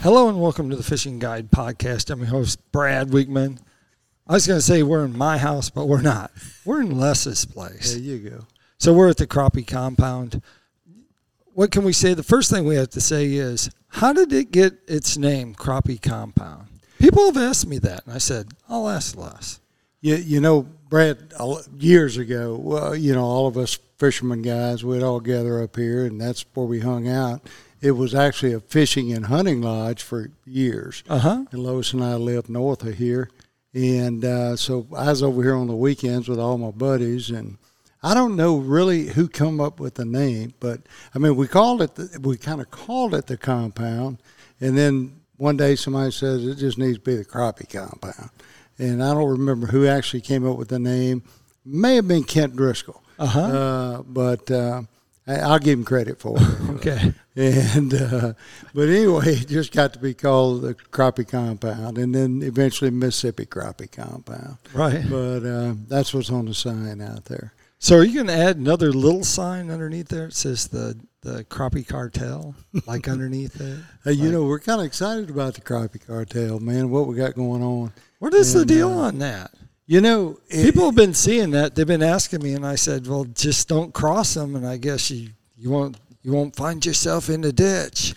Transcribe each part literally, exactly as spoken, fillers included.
Hello and welcome to the Fishing Guide Podcast. I'm your host, Brad Weekman. I was going to say we're in my house, but we're not. We're in Les's place. There you go. So we're at the Crappie Compound. What can we say? The first thing we have to say is, how did it get its name, Crappie Compound? People have asked me that, and I said, I'll ask Les. You, you know, Brad, years ago, well, you know, all of us fishermen guys, we'd all gather up here, and that's where we hung out. It was actually a fishing and hunting lodge for years. Uh-huh. And Lois and I lived north of here. And uh, so I was over here on the weekends with all my buddies. And I don't know really who come up with the name, but, I mean, we called it, the, we kind of called it the compound. And then one day somebody says it just needs to be the Crappie Compound. And I don't remember who actually came up with the name. May have been Kent Driscoll. Uh-huh. Uh, but uh, I'll give him credit for it. Okay. And uh, but anyway, it just got to be called the Crappie Compound, and then eventually Mississippi Crappie Compound. Right. But uh, that's what's on the sign out there. So are you going to add another little sign underneath there? It says the, the Crappie Cartel, like underneath it? Uh, you like, know, we're kind of excited about the Crappie Cartel, man, what we got going on. What is and, the deal uh, on that? You know, it, people have been seeing that. They've been asking me, and I said, well, just don't cross them, and I guess you, you won't you won't find yourself in the ditch.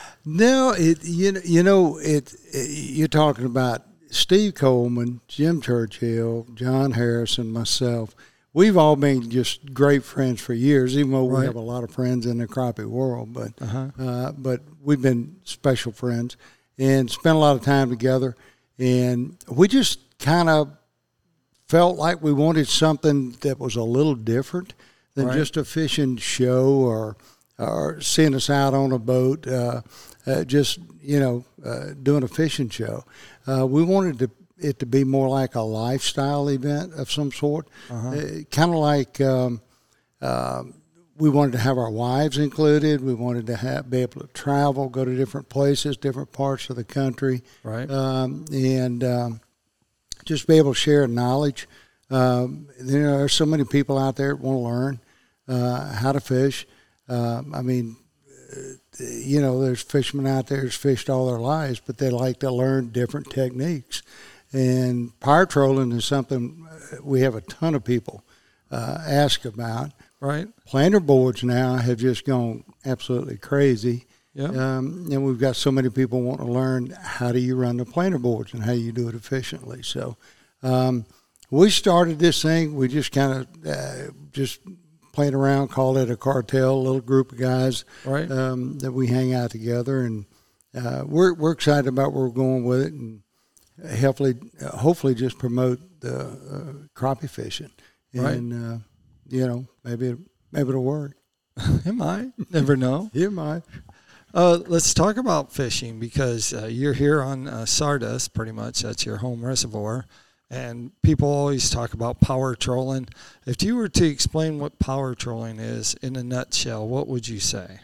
No, it you know, you know it, it. You're talking about Steve Coleman, Jim Churchill, John Harrison, myself. We've all been just great friends for years, even though we right. have a lot of friends in the crappie world. But uh-huh. uh, but we've been special friends and spent a lot of time together. And we just kind of felt like we wanted something that was a little different than right. just a fishing show or or seeing us out on a boat, uh, uh, just, you know, uh, doing a fishing show. Uh, we wanted to, it to be more like a lifestyle event of some sort, uh-huh. uh, kind of like um, uh, we wanted to have our wives included. We wanted to have, be able to travel, go to different places, different parts of the country, right? Um, and um, just be able to share knowledge. Um, you know, there's so many people out there that want to learn uh, how to fish. Um, I mean, uh, you know, there's fishermen out there who's fished all their lives, but they like to learn different techniques. And power trolling is something we have a ton of people uh, ask about. Right. Planer boards now have just gone absolutely crazy. Yeah. Um, and we've got so many people wanting to learn how do you run the planer boards and how you do it efficiently. So um, we started this thing. We just kind of uh, just playing around, called it a cartel, a little group of guys right. um, that we hang out together. And uh, we're we're excited about where we're going with it, and hopefully, uh, hopefully just promote the uh, crappie fishing. And, right. uh, you know, maybe, maybe it'll work. It might. Never know. It might. Uh, let's talk about fishing, because uh, you're here on uh, Sardis, pretty much. That's your home reservoir. And people always talk about power trolling. If you were to explain what power trolling is in a nutshell, what would you say?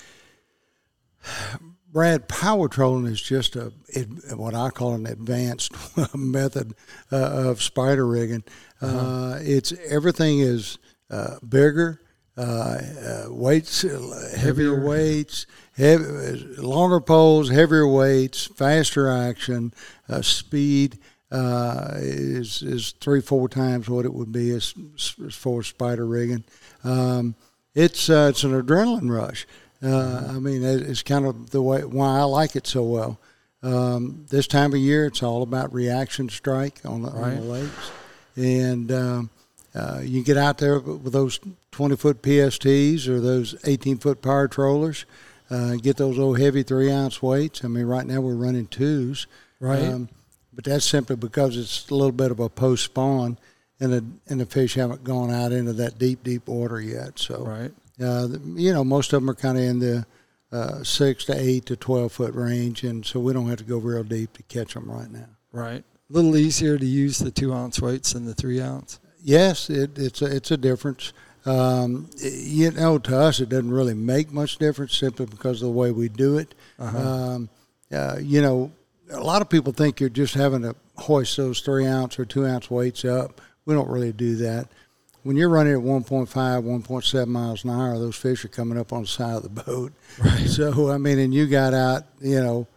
Brad, power trolling is just a it, what I call an advanced method uh, of spider rigging. Uh-huh. Uh, it's everything is uh, bigger, uh, uh, weights, heavier, heavier weights, heavy, longer poles, heavier weights, faster action, uh, speed. Uh, is is three four times what it would be as as far as spider rigging. Um, it's uh, it's an adrenaline rush. Uh, I mean, it's kind of the way why I like it so well. Um, this time of year, it's all about reaction strike on the, right. on the lakes, and um, uh, you get out there with those twenty foot P S Ts or those eighteen foot power trollers, uh, get those old heavy three ounce weights. I mean, right now we're running twos, right. Um, But that's simply because it's a little bit of a post spawn, and the and the fish haven't gone out into that deep, deep water yet. So, right. uh, you know, most of them are kind of in the uh, six to eight to twelve foot range, and so we don't have to go real deep to catch them right now. Right. A little easier to use the two ounce weights than the three ounce. Yes, it, it's a, it's a difference. Um, you know, to us, it doesn't really make much difference simply because of the way we do it. Uh-huh. Um, uh, you know. A lot of people think you're just having to hoist those three ounce or two ounce weights up. We don't really do that. When you're running at one point five, one point seven miles an hour, those fish are coming up on the side of the boat. Right. So, I mean, and you got out, you know,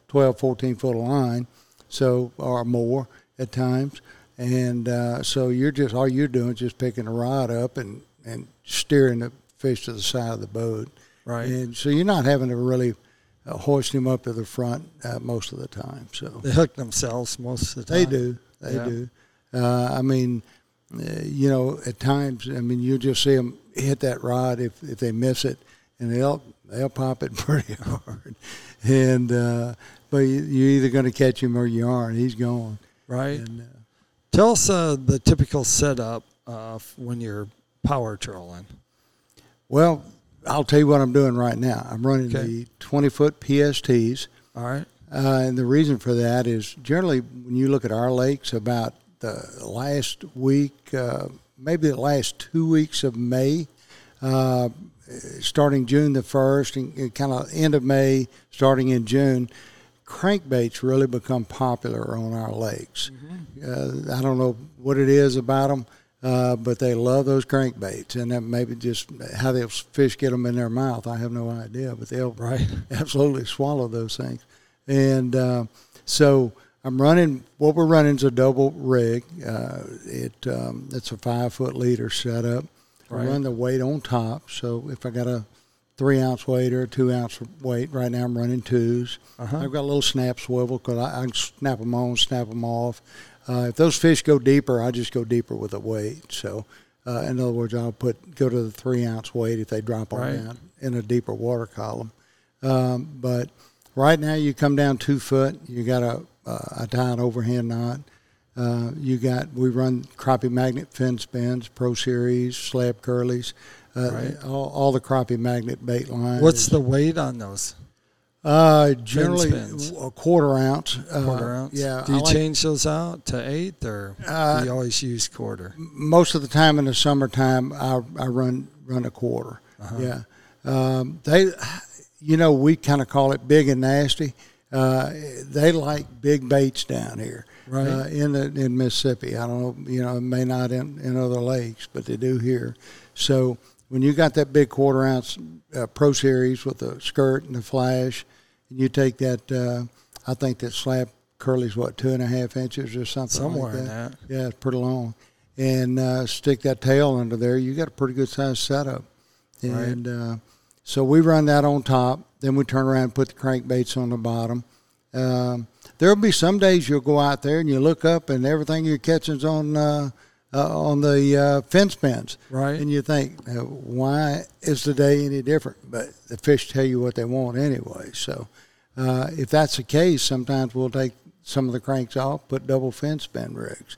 twelve, fourteen foot of line, so or more at times. And uh, so you're just all you're doing is just picking the rod up and, and steering the fish to the side of the boat. Right. And so you're not having to really uh, hoist them up to the front uh, most of the time. So they hook themselves most of the they time. do. They Yeah. do. Uh, I mean, uh, you know, at times, I mean, you just see them hit that rod if, if they miss it, and they'll they'll pop it pretty hard. And uh, but you, you're either going to catch him or you aren't. He's gone. Right. And, uh, Tell us uh, the typical setup uh, when you're power trolling. Well, I'll tell you what I'm doing right now. I'm running Okay. the twenty-foot P S Ts. All right. Uh, and the reason for that is generally when you look at our lakes, about the last week, uh, maybe the last two weeks of May, uh, starting June the first, and, and kind of end of May, starting in June, crankbaits really become popular on our lakes. Mm-hmm. uh, I don't know what it is about them, uh, but they love those crankbaits, and that maybe just how those fish get them in their mouth. I have no idea, but they'll Right. absolutely swallow those things. And uh, so I'm running, what we're running is a double rig. Uh, it um, It's a five foot leader setup. Right. I run the weight on top. So if I got a three ounce weight or a two ounce weight, right now I'm running twos. Uh-huh. I've got a little snap swivel because I, I can snap them on, snap them off. Uh, if those fish go deeper, I just go deeper with the weight. So uh, in other words, I'll put go to the three ounce weight if they drop on Right. down in a deeper water column. Um, but right now, you come down two foot. You got a uh, a tie an overhand knot. Uh, you got we run crappie magnet fin spins, Pro Series, slab curlies, uh, Right. all, all the crappie magnet bait lines. What's the weight on those? uh, generally spins? a quarter ounce? Uh, Quarter ounce? Yeah. Do you I like- change those out to eighth, or Uh, do you always use quarter? most of the time in the summertime, I I run run a quarter. Uh-huh. Yeah, um, they, you know, we kind of call it big and nasty. Uh, they like big baits down here, Right. uh, in the in Mississippi. I don't know, you know, it may not in, in other lakes, but they do here. So when you got that big quarter ounce uh, Pro Series with the skirt and the flash, and you take that, uh, I think that slab curly's what, two and a half inches or something Somewhere like in that. that. Yeah, it's pretty long. And uh, stick that tail under there, you got a pretty good size setup. Right. And uh, so we run that on top. Then we turn around and put the crankbaits on the bottom. Um, there'll be some days you'll go out there and you look up and everything you're catching's on uh, uh, on the uh, fin spins. Right. And you think, uh, why is the day any different? But the fish tell you what they want anyway. So uh, if that's the case, sometimes we'll take some of the cranks off, put double fin spin rigs.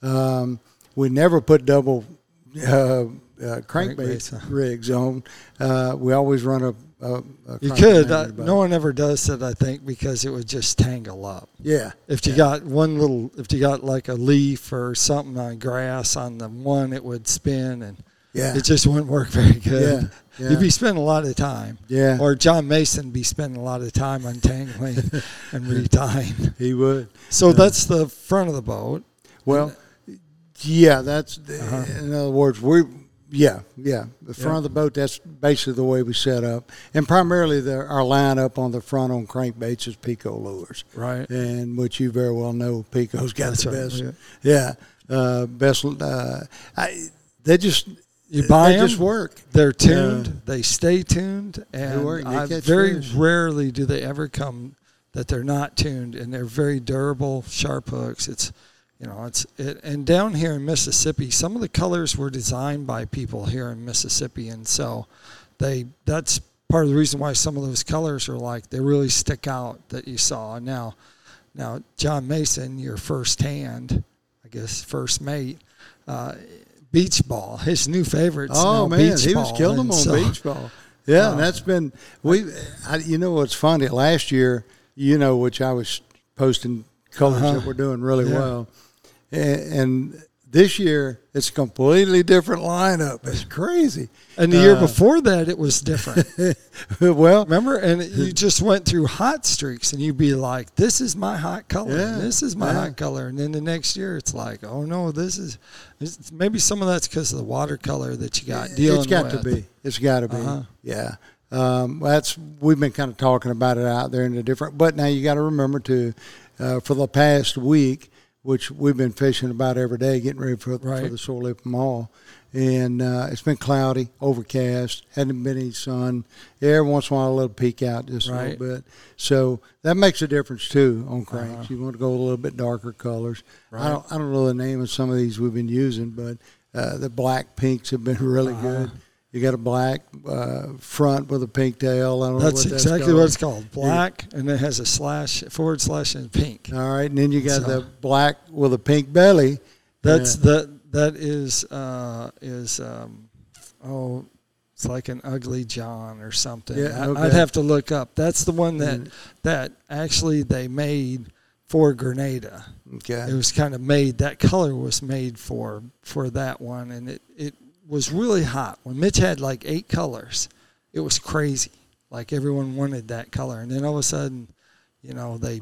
Um, we never put double uh, uh, crankbait Crankbaits, huh? rigs on. Uh, we always run a, a, a You crank could. Uh, magnet boat. no one ever does that, I think, because it would just tangle up. Yeah. If you got one little, if you got like a leaf or something on grass on the one, it would spin, and Yeah. it just wouldn't work very good. Yeah, yeah. You'd be spending a lot of time. Yeah. Or John Mason be spending a lot of time untangling and retying. He would. So that's the front of the boat. Well, yeah, that's, Uh-huh. in other words, we, yeah, yeah. The front Yeah. of the boat, that's basically the way we set up. And primarily the, our lineup on the front on crankbaits is Pico lures. Right. And which you very well know, Pico's got That's the right, best. yeah. Yeah. Uh, best, uh, I, they just, You buy they them, just work. they're tuned, they stay tuned, and work, they I, catch very fish. rarely do they ever come that they're not tuned, and they're very durable, sharp hooks. It's, you know, it's it, and down here in Mississippi, some of the colors were designed by people here in Mississippi, and so they that's part of the reason why some of those colors are like they really stick out that you saw. Now, now John Mason, your first hand, I guess first mate. Uh, Beach ball, his new favorite. Oh man, beach he ball. was killing them And on so- beach ball. Yeah, Uh, and that's been we. I, you know what's funny? Last year, you know, which I was posting colors Uh-huh. that were doing really Yeah. well, and, and this year it's a completely different lineup. It's crazy. And the year Uh, before that, it was different. well, Remember? And it- you just went through hot streaks, and you'd be like, "This is my hot color. Yeah, and this is my yeah. hot color." And then the next year, it's like, "Oh no, this is." It's, maybe some of that's because of the watercolor that you got dealing it's got with. to be. It's got to be. Uh-huh. Yeah. um, that's we've been kind of talking about it out there in the different. But now you got to remember too, uh, for the past week, which we've been fishing about every day, getting ready for, right. for the Sore Lip Mall. And uh, it's been cloudy, overcast, hadn't been any sun. Every once in a while, a little peek out just right. a little bit. So that makes a difference, too, on cranks. Uh-huh. You want to go a little bit darker colors. Right. I don't I don't know the name of some of these we've been using, but uh, the black pinks have been really uh-huh. good. You got a black uh, front with a pink tail. I don't that's know what exactly that's called. what it's called. Black, yeah. And it has a slash, forward slash, and pink. All right, and then you got so, the black with a pink belly. That's uh, the that is uh, is um, oh, it's like an Ugly John or something. Yeah, okay. I'd have to look up. That's the one that mm. that actually they made for Grenada. Okay, it was kind of made. That color was made for for that one, and it it was really hot. When Mitch had like eight colors, it was crazy. Like everyone wanted that color, and then all of a sudden, you know, they.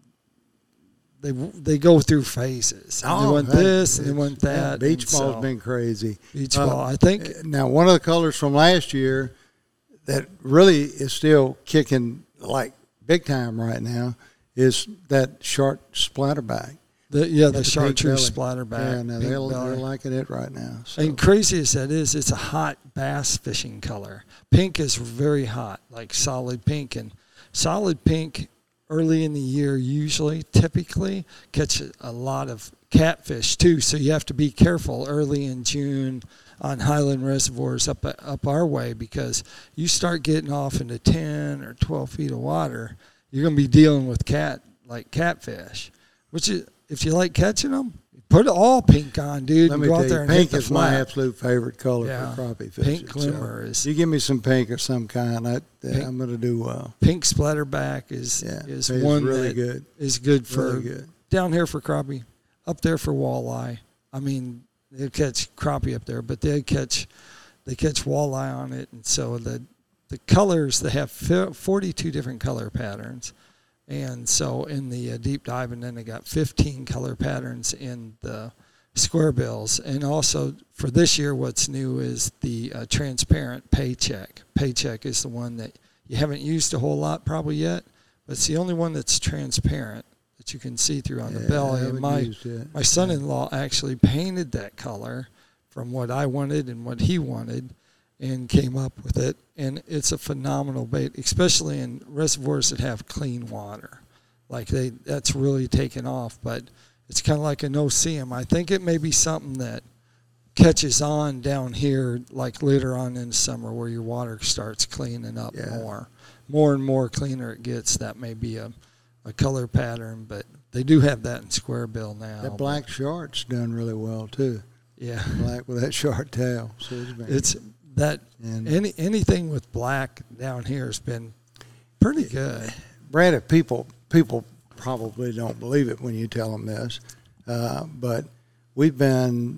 They they go through phases. Oh, they want this and they want that. Yeah, beach ball's so, been crazy. Beach uh, ball, I think. Now, one of the colors from last year that really is still kicking like big time right now is that shark splatterback. The, yeah, the, the chartreuse splatterback. Yeah, now they're, they're liking it right now. So. And crazy as that is, it's a hot bass fishing color. Pink is very hot, like solid pink. And solid pink early in the year usually, typically, catch a lot of catfish too. So you have to be careful early in June on highland reservoirs up up our way, because you start getting off into ten or twelve feet of water, you're going to be dealing with cat like catfish, which is, if you like catching them, put all pink on, dude. Let and me go tell out there you, and pink hit the is flat. my absolute favorite color yeah. for crappie fishing. Pink glimmer so is. You give me some pink of some kind, I, Pink, I'm going to do well. Pink splatterback is yeah, is one really that good. is good for really good. Down here for crappie, up there for walleye. I mean, they catch crappie up there, but they catch they catch walleye on it, and so the the colors, they have forty-two different color patterns. And so in the uh, deep dive, and then they got fifteen color patterns in the square bills. And also for this year, what's new is the uh, transparent paycheck. Paycheck is the one that you haven't used a whole lot probably yet, but it's the only one that's transparent that you can see through on yeah, the belly. And my, my son-in-law actually painted that color from what I wanted and what he wanted, and came up with it, and it's a phenomenal bait, especially in reservoirs that have clean water. Like they, that's really taken off, but it's kind of like a no-see-em. I think it may be something that catches on down here, like later on in the summer, where your water starts cleaning up yeah. more. More and more cleaner it gets, that may be a, a color pattern, but they do have that in square bill now. That black shark's done really well, too. Yeah. Black with that shark tail. So it's... That and any anything with black down here has been pretty good. Brad, if people people probably don't believe it when you tell them this, uh, but we've been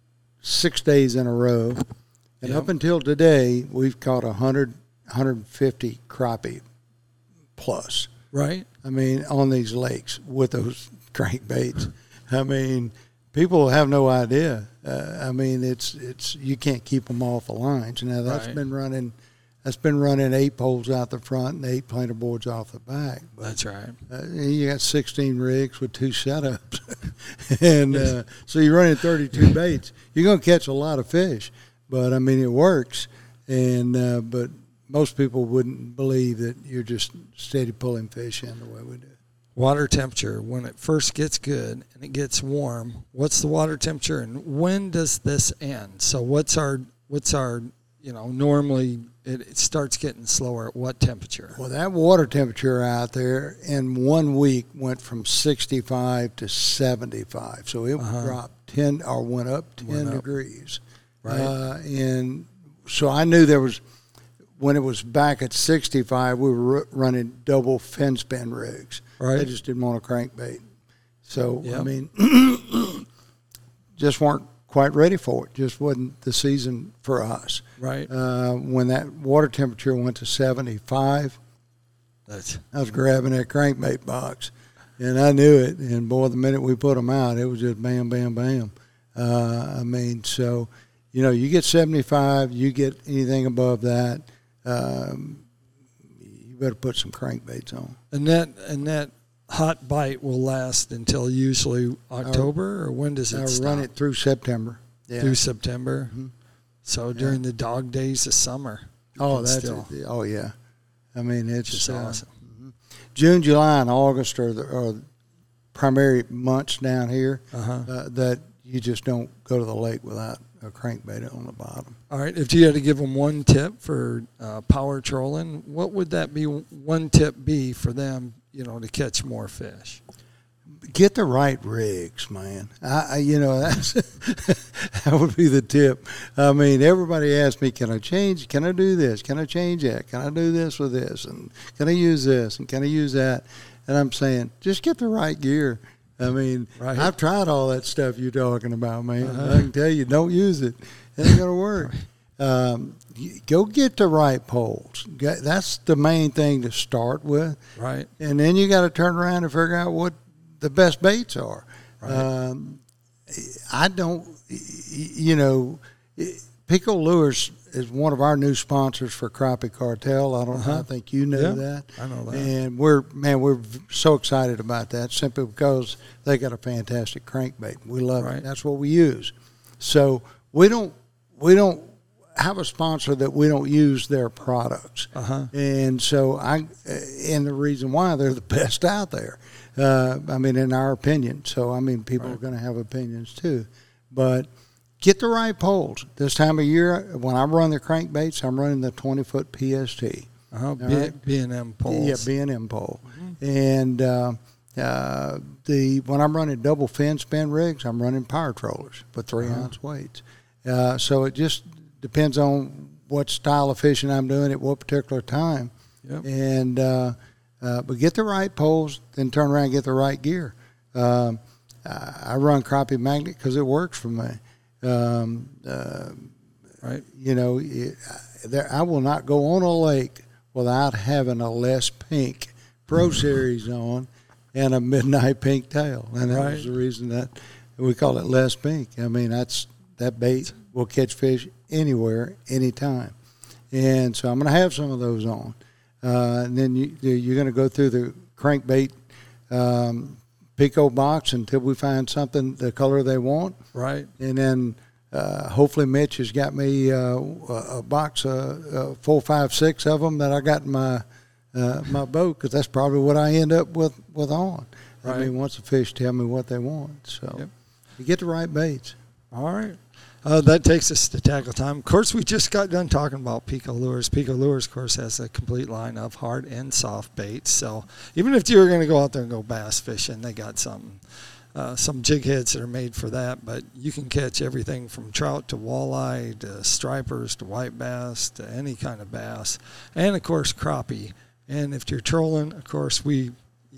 six days in a row, and yep. up until today, we've caught one hundred, one hundred fifty crappie plus. Right. I mean, on these lakes with those crankbaits. I mean, people have no idea. Uh, I mean, it's it's you can't keep them off the lines. Now that's right. been running, that's been running eight poles out the front and eight planer boards off the back. But, that's right. Uh, you got sixteen rigs with two setups, and uh, so you're running thirty-two baits. You're gonna catch a lot of fish, but I mean it works. And uh, but most people wouldn't believe that you're just steady pulling fish in the way we do. Water temperature, when it first gets good and it gets warm, what's the water temperature, and when does this end? So what's our, what's our, you know, normally it, it starts getting slower at what temperature? Well, that water temperature out there in one week went from sixty-five to seventy-five. So it uh-huh. dropped ten or went up ten went up. degrees. Right. Uh, and so I knew there was, when it was back at sixty-five, we were r- running double fin spin rigs. Right. They just didn't want a crankbait. So, yep. I mean, just weren't quite ready for it. Just wasn't the season for us. Right. Uh, when that water temperature went to seventy-five, That's... I was grabbing that crankbait box, and I knew it. And, boy, the minute we put them out, it was just bam, bam, bam. Uh, I mean, so, you know, you get seventy-five, you get anything above that, um, you better put some crankbaits on. And that and that hot bite will last until usually October, or when does it I'll stop? run it through September. Yeah. Through September. Mm-hmm. So during yeah. the dog days of summer. Oh, that's still, it. Oh yeah. I mean, it's just uh, awesome. Mm-hmm. June, July, and August are the are primary months down here uh-huh. uh, that you just don't go to the lake without a crankbait on the bottom. All right. If you had to give them one tip for uh, power trolling, what would that be? One tip be for them, you know, to catch more fish? Get the right rigs, man. I, I you know, that's that would be the tip. I mean, everybody asks me, can I change? Can I do this? Can I change that? Can I do this with this? And can I use this? And can I use that? And I'm saying, just get the right gear. I mean, right. I've tried all that stuff you're talking about, man. Uh-huh. I can tell you, don't use it. It ain't going to work. Um, go get the right poles. That's the main thing to start with. Right. And then you got to turn around and figure out what the best baits are. Right. Um, I don't, you know, Pico Lures is one of our new sponsors for Crappie Cartel. I don't uh-huh. I think you know yeah, that. I know that. And we're, man, we're so excited about that simply because they got a fantastic crankbait. We love right. it. That's what we use. So we don't, we don't have a sponsor that we don't use their products. Uh-huh. And so I, and the reason why they're the best out there. Uh, I mean, in our opinion. So, I mean, people right. are going to have opinions too. But get the right poles. This time of year, when I run the crankbaits, I'm running the twenty-foot P S T. Uh-huh. B- right? B and M poles. Yeah, B and M pole. Mm-hmm. And uh, uh, the when I'm running double fin spin rigs, I'm running power trollers with three-ounce uh-huh. weights. Uh, so it just depends on what style of fishing I'm doing at what particular time. Yep. And uh, uh, but get the right poles, then turn around and get the right gear. Um, I run crappie magnet because it works for me. Um, uh, right. You know, it, there, I will not go on a lake without having a Les Pink Pro Series on and a midnight pink tail. And that right. was the reason that we call it Les Pink. I mean, that's that bait will catch fish anywhere, anytime. And so I'm going to have some of those on. Uh, and then you, you're going to go through the crankbait um, Pico box until we find something the color they want. Right. And then uh, hopefully Mitch has got me uh, a box of uh, four, five, six of them that I got in my uh, my boat because that's probably what I end up with, with on. Right. I mean, once the fish tell me what they want. So yep. you get the right baits. All right. Uh, that takes us to tackle time. Of course, we just got done talking about Pico Lures. Pico Lures, of course, has a complete line of hard and soft baits. So even if you were going to go out there and go bass fishing, they got some uh, some jig heads that are made for that. But you can catch everything from trout to walleye to stripers to white bass to any kind of bass. And, of course, crappie. And if you're trolling, of course, we...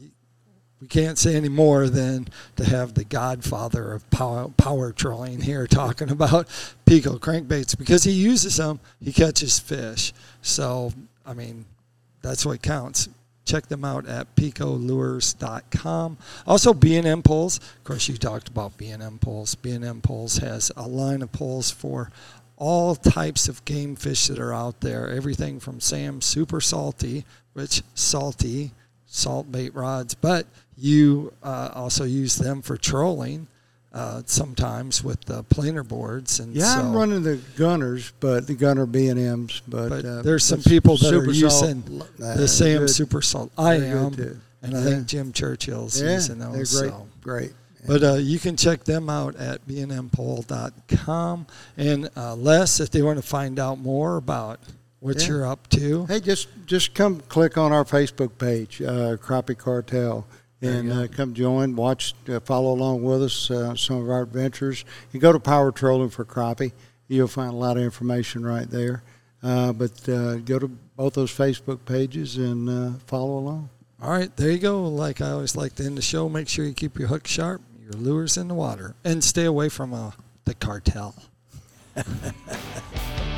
We can't say any more than to have the godfather of power, power trolling here talking about Pico crankbaits because he uses them, he catches fish. So, I mean, that's what counts. Check them out at pico lures dot com. Also, B and M poles. Of course, you talked about B and M poles. B and M poles has a line of poles for all types of game fish that are out there. Everything from Sam's Super Salty, which salty, salt bait rods, but you uh, also use them for trolling uh, sometimes with the planer boards. And yeah, so, I'm running the Gunners, but the Gunner B and M's. But, but uh, there's some people that are using salt, the Sam good. Super Salt. I they're am, too. and yeah. I think Jim Churchill's yeah, using those. They're great, so. great. Yeah. But uh, you can check them out at b n m pole dot com. And uh, Les, if they want to find out more about what yeah. you're up to. Hey, just just come click on our Facebook page, uh, Crappie Cartel, and uh, come join, watch, uh, follow along with us, uh, some of our adventures. You go to Power Trolling for Crappie. You'll find a lot of information right there. Uh, but uh, go to both those Facebook pages and uh, follow along. All right, there you go. Like I always like to end the show, make sure you keep your hook sharp, your lures in the water, and stay away from uh, the cartel.